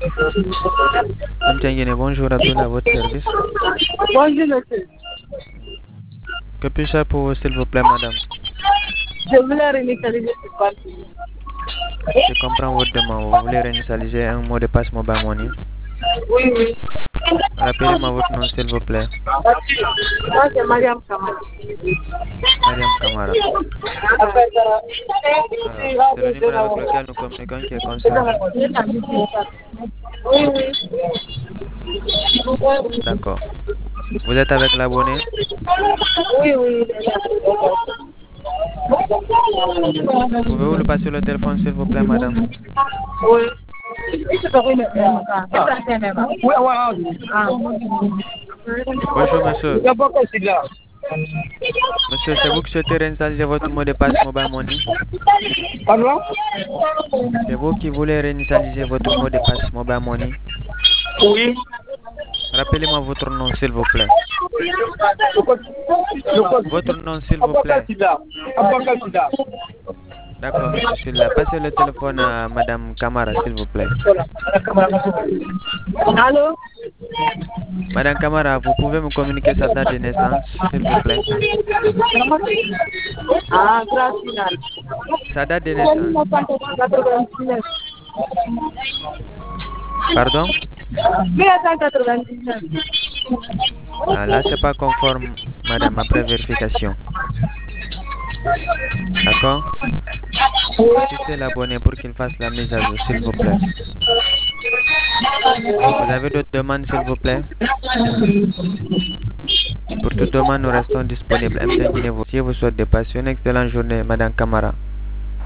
Mtengine, bonjour Abdullah, à votre service. Bonjour, monsieur. Que puis-je faire pour vous, s'il vous plaît, madame? Je voulais réinitialiser ce compte. Je comprends votre demande. Vous voulez réinitialiser un mot de passe mobile money? Oui, oui. Rappelez-moi votre nom, s'il vous plaît. Moi, c'est Mariam Kamara. Mariam Kamara. C'est le numéro avec lequel nous communiquons qui est concerné. Oui, oui. D'accord. Vous êtes avec l'abonné? Oui, oui. Pouvez-vous le passer le téléphone, s'il vous plaît, madame? Oui. Bonjour, monsieur. Monsieur, c'est vous qui souhaitez réinitialiser votre mot de passe mobile money? Pardon? C'est vous qui voulez réinitialiser votre mot de passe mobile money? Oui. Rappelez-moi votre nom, s'il vous plaît. Votre nom, s'il vous plaît. D'accord, monsieur Silla. Passez le téléphone à madame Kamara, s'il vous plaît. Allô? Madame Kamara, vous pouvez me communiquer sa date de naissance, s'il vous plaît? Ah, grâce. Sa date de naissance. 1999. Pardon? 1999. Ah, là, c'est pas conforme, madame, après vérification. D'accord? Assistez l'abonné pour qu'il fasse la mise à jour, s'il vous plaît. Vous avez d'autres demandes, s'il vous plaît? Pour toute demande, nous restons disponibles. Si vous souhaitez passer une excellente journée, madame Kamara.